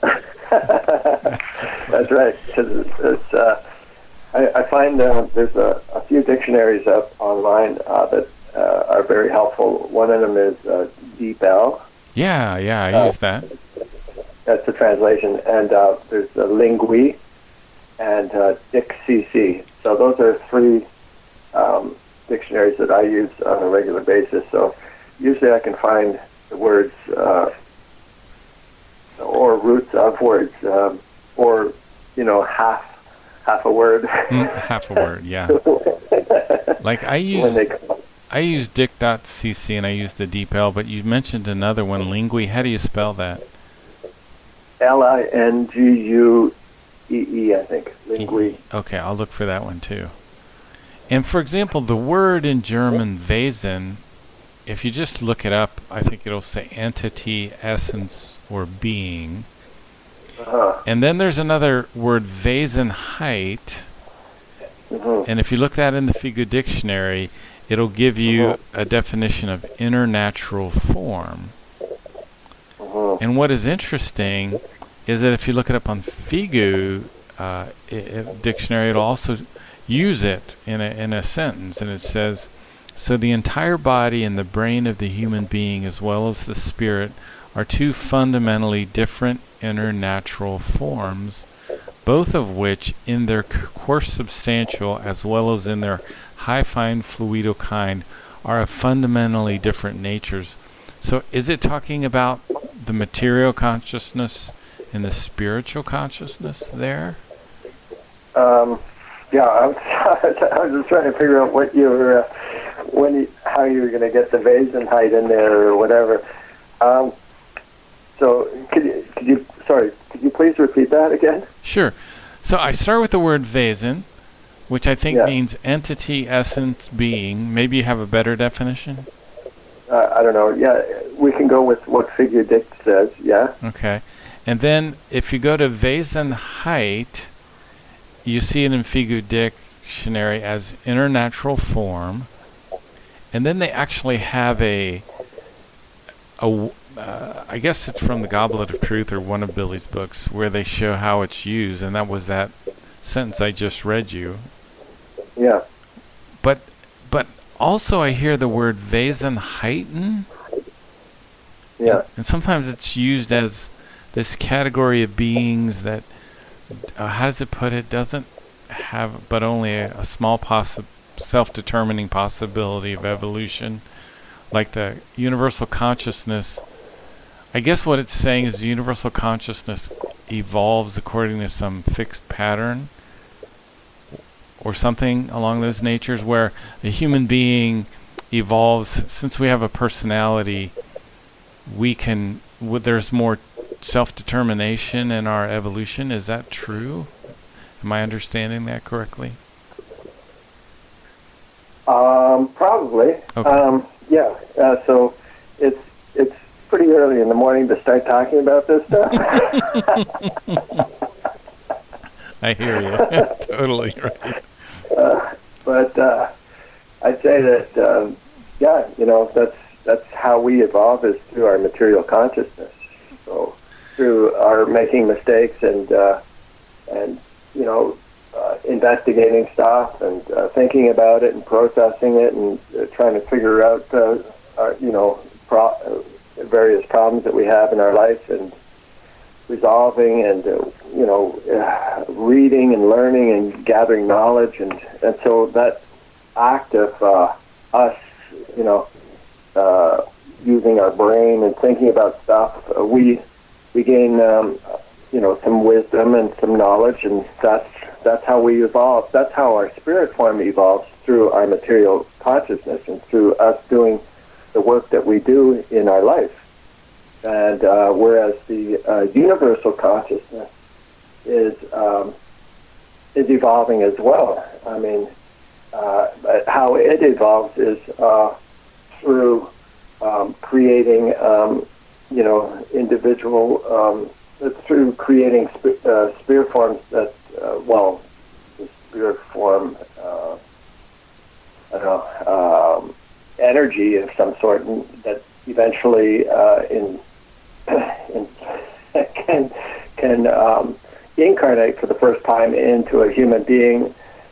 That's right. 'Cause it's, it's, uh, I, I find uh, there's a, a few dictionaries up online uh, that uh, are very helpful. One of them is uh, DeepL. Yeah, yeah, I Uh, use that. That's the translation. And uh, there's uh, Lingui and uh, DictCC. So those are three um, dictionaries that I use on a regular basis. So usually I can find the words uh, or roots of words, um, or you know, half half a word. Mm, half a word, yeah. Like I when use they come. I use dic.cc and I use the DeepL, but you mentioned another one, Lingui. How do you spell that? L I N G U E E, I think. Lingui. Okay, I'll look for that one too. And for example, the word in German Wesen, if you just look it up, I think it'll say entity, essence, or being. Uh-huh. And then there's another word, Wesenheit. Mm-hmm. And if you look that in the Figu dictionary, it'll give you Mm-hmm. a definition of inner natural form. Mm-hmm. And what is interesting is that if you look it up on Figu uh, i i dictionary, it'll also use it in a, in a sentence. And it says, so the entire body and the brain of the human being as well as the spirit are two fundamentally different inner natural forms, both of which in their coarse substantial as well as in their high fine fluido kind are of fundamentally different natures. So is it talking about the material consciousness and the spiritual consciousness there? Um, yeah, I was, I was just trying to figure out what you were, uh, when you, how you were going to get the Wesenheit in there or whatever. Um, so, could you, could you, sorry, could you please repeat that again? Sure. So I start with the word Wesen, which I think Yeah. means entity, essence, being. Maybe you have a better definition? Uh, I don't know. Yeah, we can go with what Figure Dict says. Yeah. Okay. And then if you go to Wesenheit, you see it in Figu dictionary as inner natural form. And then they actually have a, a uh, I guess it's from the Goblet of Truth or one of Billy's books, where they show how it's used, and that was that sentence I just read you. Yeah. But but also I hear the word Wesenheiten. Yeah. And sometimes it's used as this category of beings that, uh, how does it put it, doesn't have but only a, a small possi- self-determining possibility of evolution. Like the universal consciousness, I guess what it's saying is the universal consciousness evolves according to some fixed pattern or something along those natures, where a human being evolves. Since we have a personality, we can, w- there's more self-determination in our evolution. Is that true? Am I understanding that correctly? Um, probably. Okay. Um, yeah. Uh, so it's it's pretty early in the morning to start talking about this stuff. I hear you. Totally right. Uh, but uh, I'd say that um, yeah, you know, that's that's how we evolve, is through our material consciousness. So through our making mistakes and uh, and you know. Uh, investigating stuff and uh, thinking about it and processing it and uh, trying to figure out, uh, our, you know, pro- uh, various problems that we have in our life and resolving and, uh, you know, uh, reading and learning and gathering knowledge. And, and so that act of uh, us, you know, uh, using our brain and thinking about stuff, uh, we, we gain, um, you know, some wisdom and some knowledge, and that's That's how we evolve. That's how our spirit form evolves, through our material consciousness and through us doing the work that we do in our life. And uh, whereas the uh, universal consciousness is um, is evolving as well. I mean, uh, but how it evolves is uh, through um, creating, um, you know, individual. Um, it's through creating sp- uh, spirit forms that. Uh, well, the spirit form, uh, I don't know, um, energy of some sort, and that eventually uh, in, in can can um, incarnate for the first time into a human being,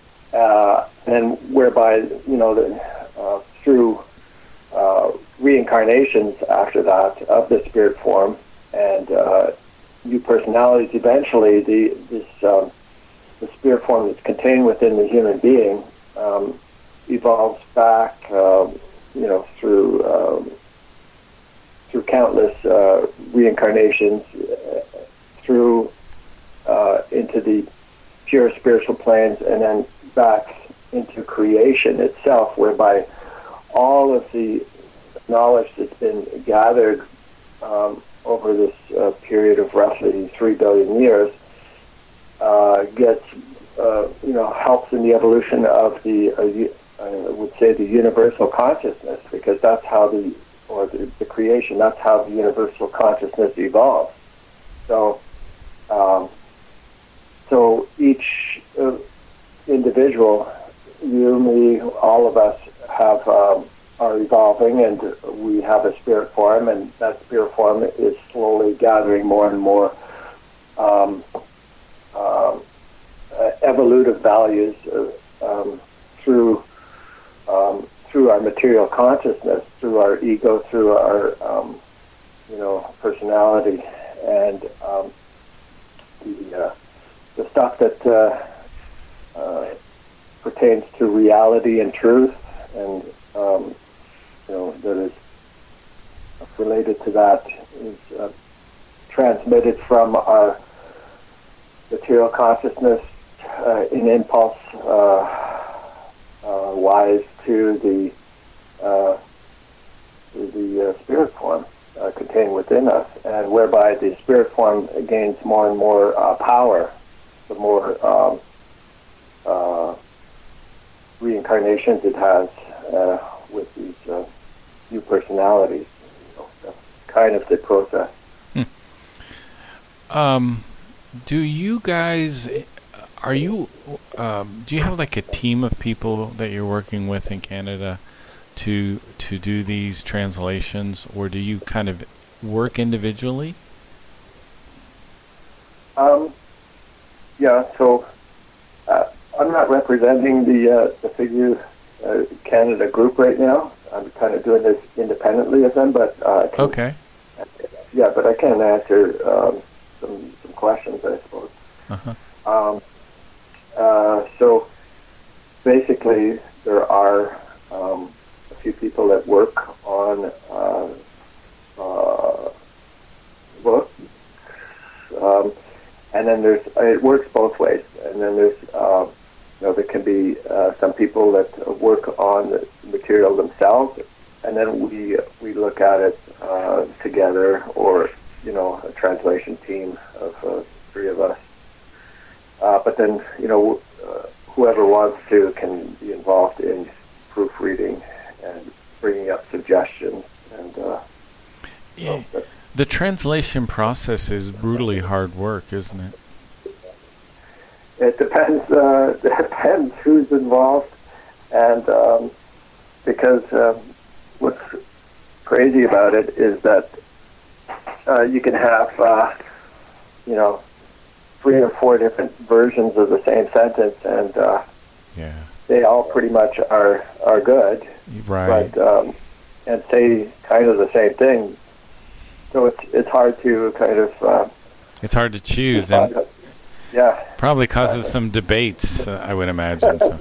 uh, and whereby, you know, the, uh, through uh, reincarnations after that of the spirit form and uh, new personalities, eventually the this. Um, the spirit form that's contained within the human being um, evolves back, um, you know, through um, through countless uh, reincarnations, uh, through uh, into the pure spiritual planes, and then back into creation itself, whereby all of the knowledge that's been gathered um, over this uh, period of roughly three billion years Uh, gets, uh, you know, helps in the evolution of the, uh, I would say, the universal consciousness, because that's how the, or the, the creation, that's how the universal consciousness evolves. So, Um, so each uh, individual, you, me, all of us have um, are evolving, and we have a spirit form, and that spirit form is slowly gathering more and more um, um, uh, evolutive values uh, um, through um, through our material consciousness, through our ego, through our um, you know personality, and um, the uh, the stuff that uh, uh, pertains to reality and truth, and um, you know that is related to that is uh, transmitted from our material consciousness uh, in impulse uh, uh, wise to the uh, to the uh, spirit form uh, contained within us, and whereby the spirit form gains more and more uh, power, the more um, uh, reincarnations it has uh, with these uh, new personalities. So that's kind of the process. Hmm. Um, do you guys, are you, um, do you have like a team of people that you're working with in Canada to to do these translations, or do you kind of work individually? Um, yeah, so uh, I'm not representing the uh, the Figure uh, Canada group right now. I'm kind of doing this independently of them, but uh, I can, Okay. yeah, but I can answer um, some some questions, I suppose. Uh-huh. Um, uh, so basically, there are um, a few people that work on uh, uh, books, um, and then there's it works both ways. And then there's uh, you know there can be uh, some people that work on the material themselves, and then we we look at it uh, together, or you know a translation team of uh, three of us. Uh, but then, you know, uh, whoever wants to can be involved in proofreading and bringing up suggestions. And uh, Yeah. so The translation process is brutally hard work, isn't it? it depends. Uh, it depends who's involved, and um, because um, what's crazy about it is that uh, you can have, uh, you know. three or four different versions of the same sentence, and uh, Yeah. they all pretty much are are good, Right. but um, and say kind of the same thing. So it's it's hard to kind of uh, It's hard to choose, and yeah, probably causes some debates, uh, I would imagine. So.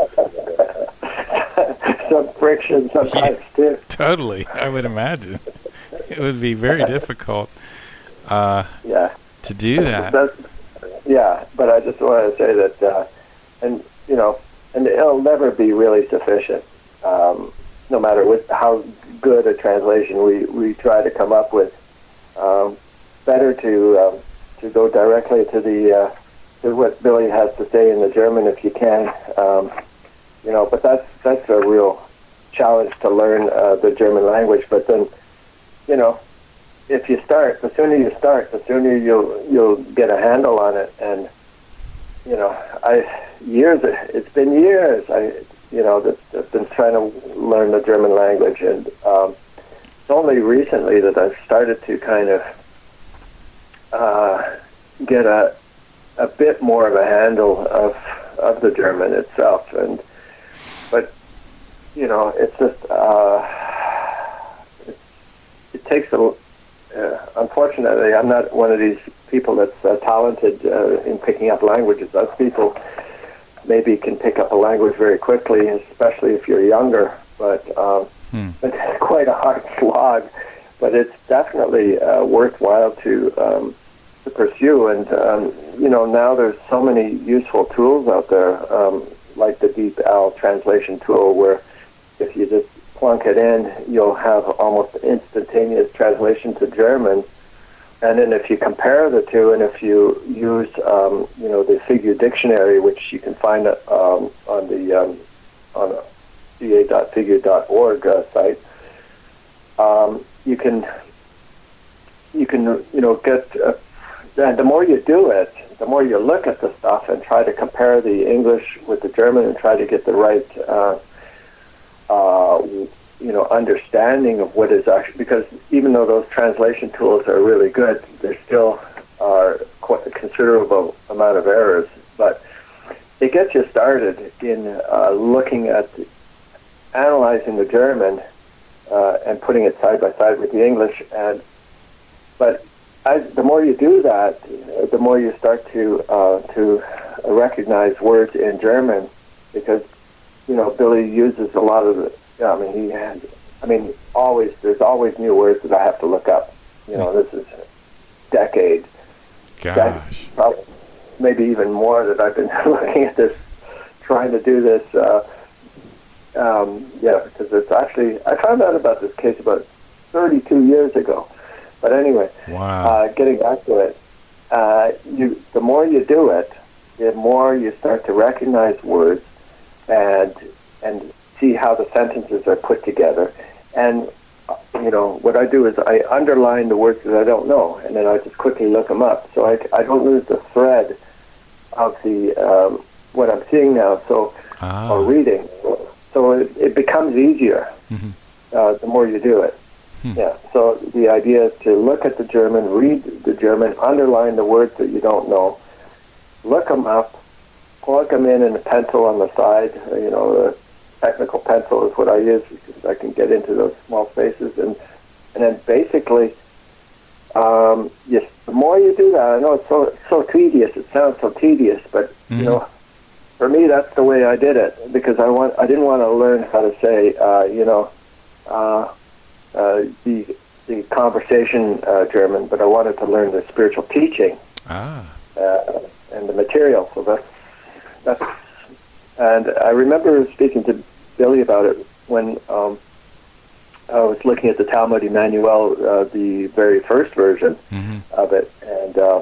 some friction sometimes too. Totally, I would imagine. It would be very difficult uh, Yeah, to do that. That's, yeah, but I just wanted to say that, uh, and you know, and it'll never be really sufficient. Um, no matter what, how good a translation we, we try to come up with, um, better to um, to go directly to the uh, to what Billy has to say in the German if you can. Um, you know, but that's that's a real challenge to learn uh, the German language. But then, you know. If you start, the sooner you start, the sooner you'll you'll get a handle on it. And you know, I years it's been years. I you know that I've been trying to learn the German language, and um, it's only recently that I've started to kind of uh, get a a bit more of a handle of of the German itself. And but you know, it's just uh, it, it takes a Uh, unfortunately, I'm not one of these people that's uh, talented uh, in picking up languages. Those people maybe can pick up a language very quickly, especially if you're younger. But um, hmm. it's quite a hard slog. But it's definitely uh, worthwhile to um, to pursue. And um, you know, now there's so many useful tools out there, um, like the DeepL translation tool, where if you just plunk it in, you'll have almost instantaneous translation to German. And then if you compare the two, and if you use, um, you know, the Figure Dictionary, which you can find um, on the um, on c a dot figure dot org uh, site, um, you can you can you know get. Uh, and the more you do it, the more you look at the stuff and try to compare the English with the German and try to get the right, uh, uh, you know, understanding of what is actually, because even though those translation tools are really good, there still are quite a considerable amount of errors. But it gets you started in uh, looking at, analyzing the German uh, and putting it side by side with the English. And but As, the more you do that, the more you start to uh, to recognize words in German, because you know Billy uses a lot of the. I mean, he has. I mean, always there's always new words that I have to look up. You know, this is decades. Gosh. Probably, maybe even more that I've been looking at this, trying to do this. Uh, um, yeah, because it's actually I found out about this case about thirty-two years ago. But anyway, wow. uh, getting back to it, uh, you the more you do it, the more you start to recognize words and and see how the sentences are put together. And uh, you know what I do is I underline the words that I don't know, and then I just quickly look them up, so I, I don't lose the thread of the um, what I'm seeing now. So ah. or reading, so it, it becomes easier mm-hmm. uh, the more you do it. Hmm. Yeah, so the idea is to look at the German, read the German, underline the words that you don't know, look them up, plug them in in a pencil on the side. You know, a technical pencil is what I use because I can get into those small spaces. And and then basically, um, yes, the more you do that, I know it's so so tedious. It sounds so tedious, but mm-hmm. you know, for me, that's the way I did it because I want I didn't want to learn how to say, uh, you know. Uh, Uh, the the conversation uh, German, but I wanted to learn the spiritual teaching ah. uh, and the material. So that's that's. And I remember speaking to Billy about it when um, I was looking at the Talmud Emmanuel, uh, the very first version mm-hmm. of it, and uh,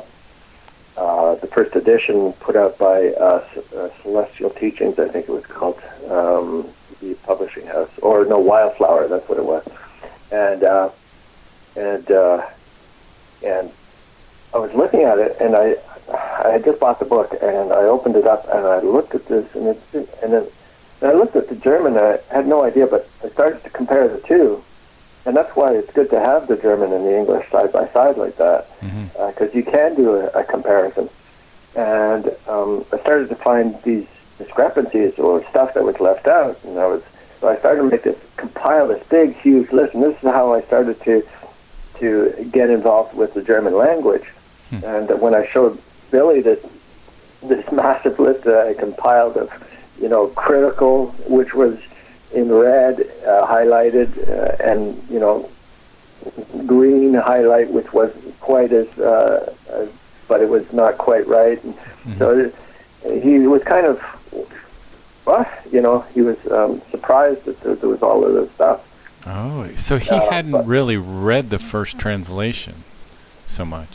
uh, the first edition put out by uh, Celestial Teachings, I think it was called, um, the publishing house, or no, Wildflower. That's what it was. And uh, and uh, and I was looking at it, and I I had just bought the book, and I opened it up, and I looked at this, and it, and then and I looked at the German. And I had no idea, but I started to compare the two, and that's why it's good to have the German and the English side by side like that, because mm-hmm. uh, you can do a, a comparison. And um, I started to find these discrepancies or stuff that was left out, and I was. So I started to make this, compile this big, huge list, and this is how I started to to get involved with the German language. Hmm. And when I showed Billy this this massive list that I compiled of, you know, critical, which was in red, uh, highlighted, uh, and you know, green highlight, which wasn't quite as, uh, uh, but it was not quite right. And mm-hmm. So it, he was kind of. Well, you know, he was um, surprised that there, there was all of this stuff. Oh, so he uh, hadn't really read the first translation so much.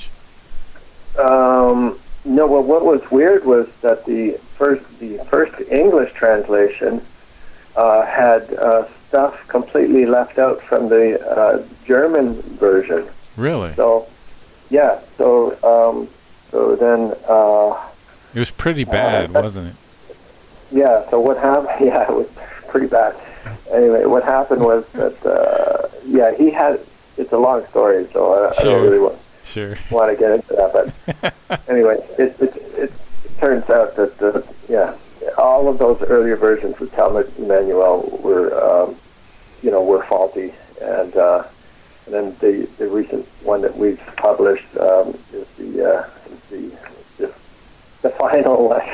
Um, no, well, what was weird was that the first the first English translation uh, had uh, stuff completely left out from the uh, German version. Really? So, yeah. So, um, so then. Uh, it was pretty bad, uh, wasn't it? Yeah, so what happened, yeah, it was pretty bad. Anyway, what happened was that, uh, yeah, he had, it's a long story, so I, sure. I don't really want, sure. want to get into that, but anyway, it, it, it turns out that, uh, yeah, all of those earlier versions of Talmud Emmanuel were, um, you know, were faulty, and, uh, and then the, the recent one that we've published um, is the, uh, is the, the, the final one.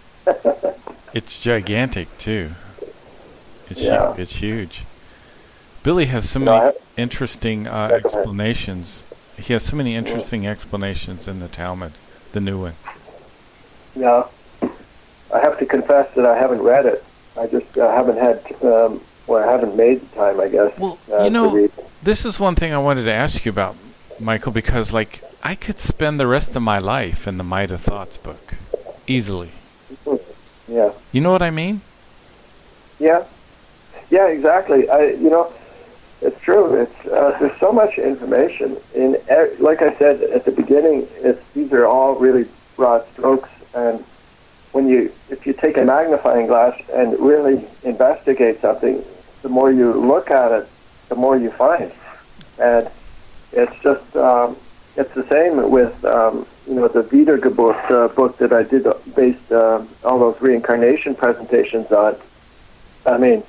It's gigantic too. It's yeah. hu- it's huge. Billy has so many no, interesting uh, explanations. He has so many interesting yeah. explanations in the Talmud, the new one. Yeah, I have to confess that I haven't read it. I just uh, haven't had, um, well, I haven't made the time, I guess. Well, uh, you know, to read. This is one thing I wanted to ask you about, Michael, because like I could spend the rest of my life in the Might of Thoughts book, easily. Yeah. You know what I mean? Yeah. Yeah, exactly. I, you know, it's true. It's uh, there's so much information in. Like I said at the beginning, it's these are all really broad strokes. And when you, if you take a magnifying glass and really investigate something, the more you look at it, the more you find. And it's just, um, it's the same with, um, you know, the Wiedergeburt uh, book that I did based uh, all those reincarnation presentations on. I mean,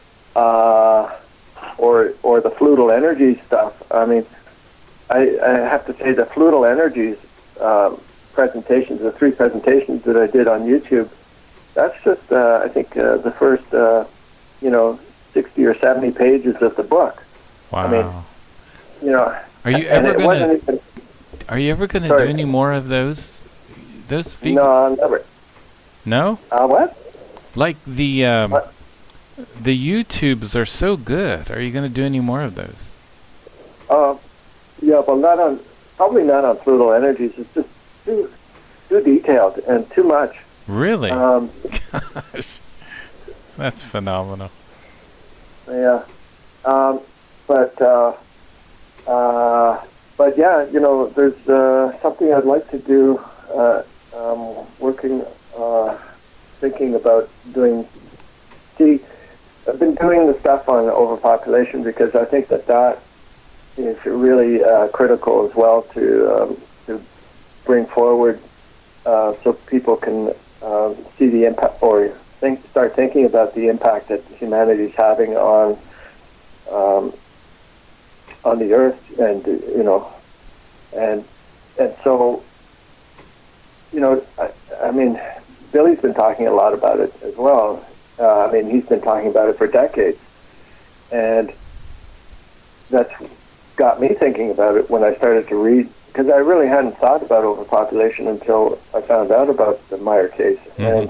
uh, or or the fluidal energy stuff. I mean, I, I have to say the fluidal energies um, presentations, the three presentations that I did on YouTube, that's just, uh, I think, uh, the first, uh, you know, sixty or seventy pages of the book. Wow. I mean, you know, are you ever going to? Are you ever going to do Sorry. any more of those? Those feet? No, never. No? Uh, what? Like the um, What? the YouTubes are so good. Are you going to do any more of those? Uh, yeah, but not on, probably not on fluidal energies. It's just too, too detailed and too much. Really? Um, Gosh, that's phenomenal. yeah. Um, but, uh, uh, but yeah, you know, there's uh, something I'd like to do, uh, um, working, uh, thinking about doing. See, I've been doing the stuff on overpopulation because I think that that is really uh, critical as well to um, to bring forward uh, so people can uh, see the impact or think, start thinking about the impact that humanity is having on um, on the earth, and you know, and and so you know, I, I mean, Billy's been talking a lot about it as well. Uh, I mean, he's been talking about it for decades, and that's got me thinking about it when I started to read, because I really hadn't thought about overpopulation until I found out about the Meyer case. Mm-hmm. And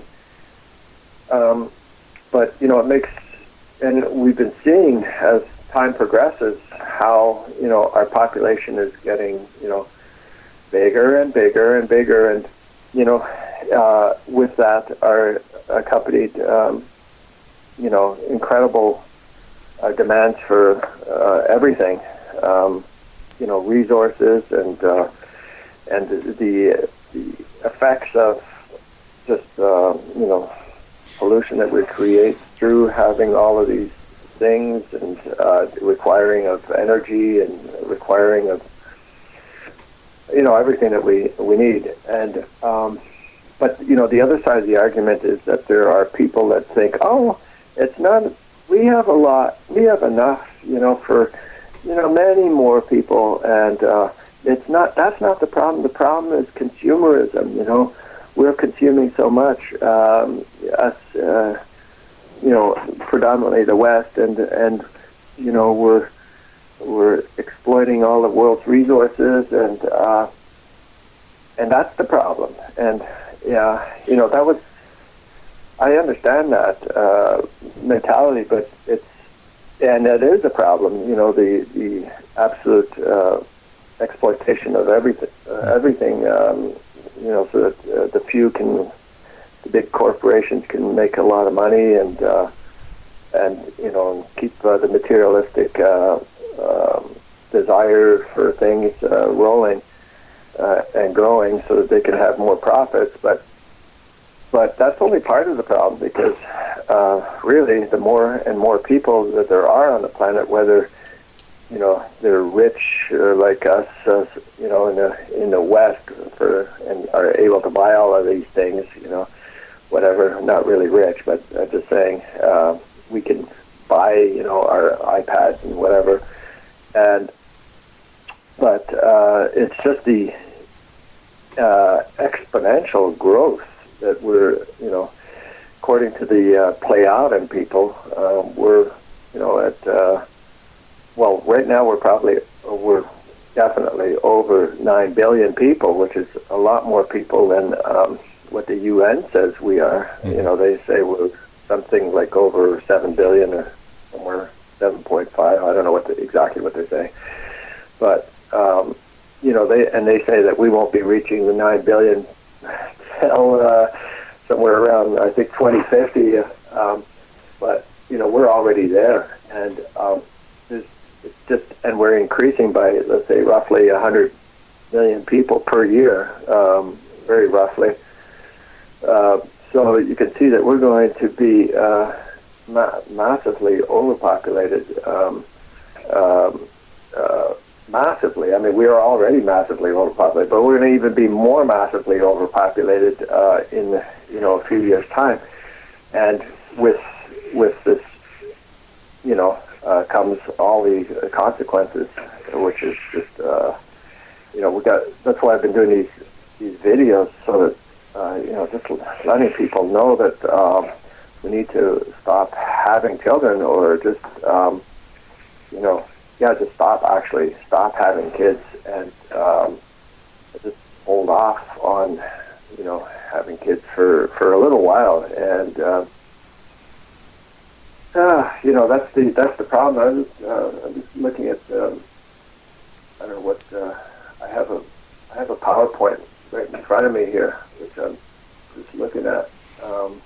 um, but you know, it makes, and we've been seeing as time progresses how you know our population is getting you know bigger and bigger and bigger, and you know uh, with that are accompanied um, you know incredible uh, demands for uh, everything. Um, you know, resources and uh, and the the effects of just uh, you know pollution that we create through having all of these things, and uh, requiring of energy and requiring of you know everything that we we need. And um, but you know the other side of the argument is that there are people that think, oh, it's not. We have a lot. We have enough. You know for you know, many more people, and uh, it's not. That's not the problem. The problem is consumerism. You know, we're consuming so much. Um, us, uh, you know, predominantly the West, and and you know, we're we're exploiting all the world's resources, and uh, and that's the problem. And yeah, you know, that was. I understand that uh, mentality, but it's. And it is a problem, you know, the the absolute uh, exploitation of everything, uh, everything, um, you know, so that uh, the few can, the big corporations can make a lot of money, and uh, and you know, keep uh, the materialistic uh, um, desire for things uh, rolling uh, and growing, so that they can have more profits. But but that's only part of the problem, because. Uh, really, the more and more people that there are on the planet, whether you know they're rich uh, like us, uh, you know, in the in the West, for and are able to buy all of these things, you know, whatever. Not really rich, but I'm just saying uh, we can buy, you know, our iPads and whatever. And but uh, it's just the uh, exponential growth that we're, you know. According to the uh, Pleiadian people, uh, we're, you know, at, uh, well, right now we're probably, we're definitely over nine billion people, which is a lot more people than um, what the U N says we are. Mm-hmm. You know, they say we're something like over seven billion or somewhere, seven point five. I don't know what the, exactly what they're saying. But, um, you know, they, and they say that we won't be reaching the nine billion till, uh, somewhere around, I think, twenty fifty, um, but you know we're already there, and um, it's just, and we're increasing by, let's say, roughly a hundred million people per year, um, very roughly. Uh, so you can see that we're going to be uh, ma- massively overpopulated. Um, um, uh, massively. I mean, we are already massively overpopulated, but we're going to even be more massively overpopulated uh, in you know a few years' time. And with with this, you know, uh, comes all the consequences, which is just uh, you know we got. That's why I've been doing these these videos so that uh, you know just letting people know that um, we need to stop having children, or just um, you know. Yeah, just stop, actually, stop having kids and um, just hold off on, you know, having kids for, for a little while. And, uh, uh, you know, that's the that's the problem. I was, uh, I'm just looking at, um, I don't know what, uh, I have a I have a PowerPoint right in front of me here, which I'm just looking at. Um,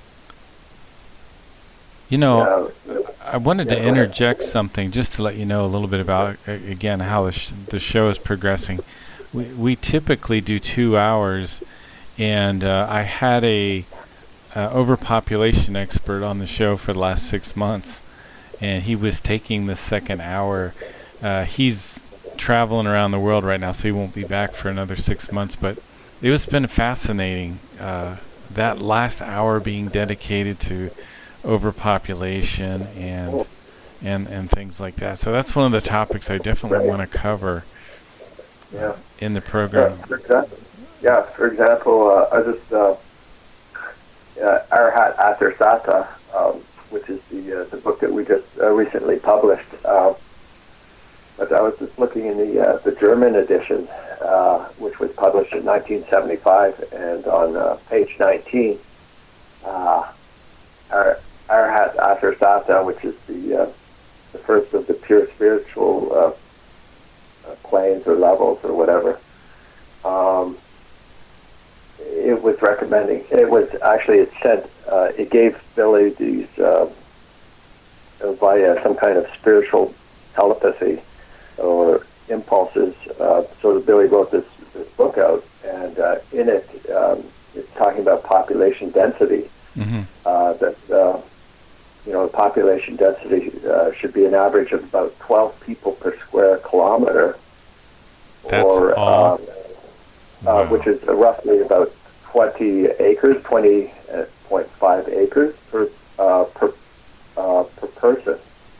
You know, yeah, I wanted yeah, to interject something just to let you know a little bit about, uh, again, how the, sh- the show is progressing. We, we typically do two hours, and uh, I had a uh, overpopulation expert on the show for the last six months, and he was taking the second hour. Uh, he's traveling around the world right now, so he won't be back for another six months, but it was been fascinating, uh, that last hour being dedicated to overpopulation and and and things like that. So that's one of the topics I definitely want to cover yeah. in the program. Yeah, for example, yeah, for example uh, I just uh, uh, Arhat Athersata, um, which is the uh, the book that we just uh, recently published. Uh, but I was just looking in the uh, the German edition, uh, which was published in nineteen seventy-five, and on uh, page nineteen, uh, Ar- Arhat Athersata, which is the uh, the first of the pure spiritual uh, uh, planes or levels or whatever. Um, it was recommending. It was actually it said uh, it gave Billy these uh, via some kind of spiritual telepathy or impulses. Uh, so that Billy wrote this, this book out, and uh, in it um, it's talking about population density. Mm-hmm. Uh, that uh, you know, the population density uh, should be an average of about twelve people per square kilometer, That's or all. um, Wow. uh, which is uh, roughly about twenty acres, twenty point five acres per uh, per uh, per person.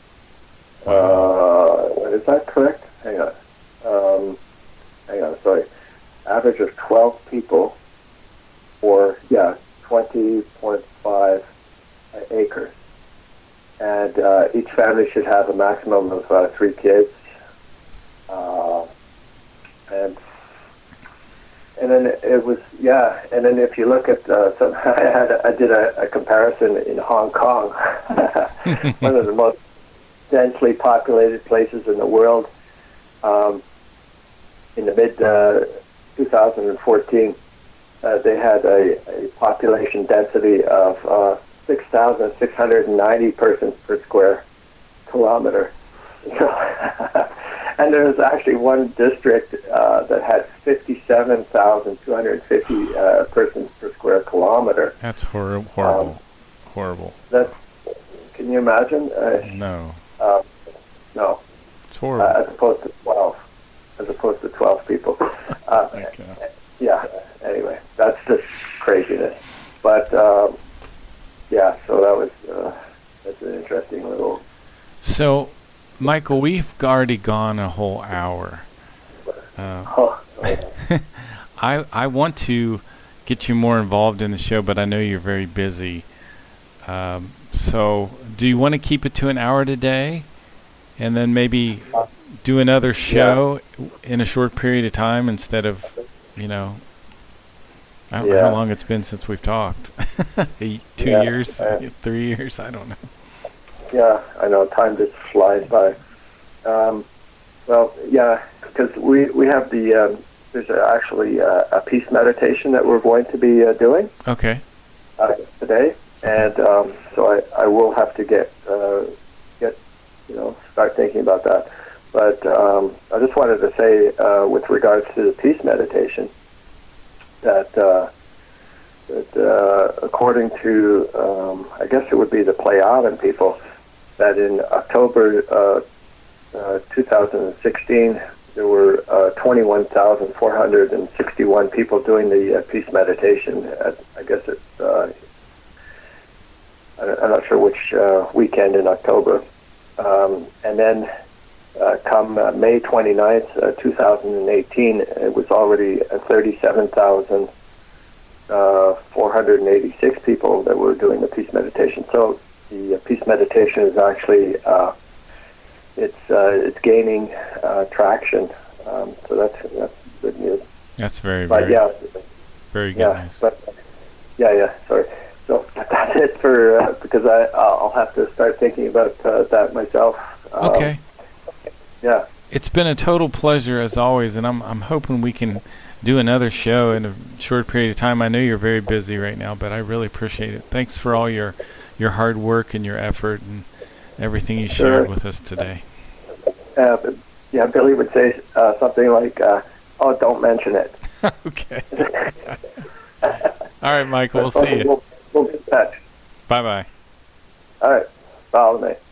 Wow. Uh, is that correct? Hang on. Um, hang on. Sorry. Average of twelve people, or yeah, twenty point five acres. And uh, each family should have a maximum of uh, three kids. Uh, and and then it was, yeah, and then if you look at, uh, some, I, had, I did a, a comparison in Hong Kong, one of the most densely populated places in the world. Um, in the mid uh, two thousand fourteen, uh, they had a, a population density of uh, six thousand six hundred ninety persons per square kilometer. And there's actually one district uh, that had fifty-seven thousand two hundred fifty uh, persons per square kilometer. That's hor- horrible. Um, horrible. That's, can you imagine? Uh, No. uh, no. It's horrible. Uh, as opposed to twelve. As opposed to twelve people. Uh, Okay. yeah, anyway, that's just craziness. But, um, yeah, so that was, uh, that's an interesting little... So, Michael, we've already gone a whole hour. Uh, Oh, I I want to get you more involved in the show, but I know you're very busy. Um, so, do you want to keep it to an hour today, and then maybe do another show yeah. in a short period of time instead of, you know, I don't yeah. know how long it's been since we've talked. Two yeah. years, Uh, three years, I don't know. Yeah, I know, time just flies by. Um, well, yeah, because we, we have the, um, there's actually uh, a peace meditation that we're going to be uh, doing Okay. uh, today, and um, so I, I will have to get, uh, get, you know, start thinking about that. But um, I just wanted to say, uh, with regards to the peace meditation, that uh, that uh, according to um, I guess it would be the Pleiadian people, that in October uh, uh, two thousand sixteen there were uh, twenty-one thousand four hundred sixty-one people doing the uh, peace meditation. At, I guess it's uh, I'm not sure which uh, weekend in October, um, and then. Uh, come uh, May twenty-ninth, uh, two thousand eighteen, it was already uh, thirty-seven thousand four hundred eighty-six people that were doing the peace meditation. So the uh, peace meditation is actually uh, it's uh, it's gaining uh, traction. Um, so that's that's good news. That's very but very yeah, very good yeah, news. But, yeah, yeah. Sorry. So that's it for uh, because I I'll have to start thinking about uh, that myself. Um, Okay. Yeah. It's been a total pleasure as always, and I'm I'm hoping we can do another show in a short period of time. I know you're very busy right now, but I really appreciate it. Thanks for all your your hard work and your effort and everything you Sure. shared with us today. Uh, but, yeah, Billy would say uh, something like, uh, "Oh, don't mention it." Okay. All right, Michael. We'll see you. We'll, we'll be in touch. Bye bye. All right. Follow me.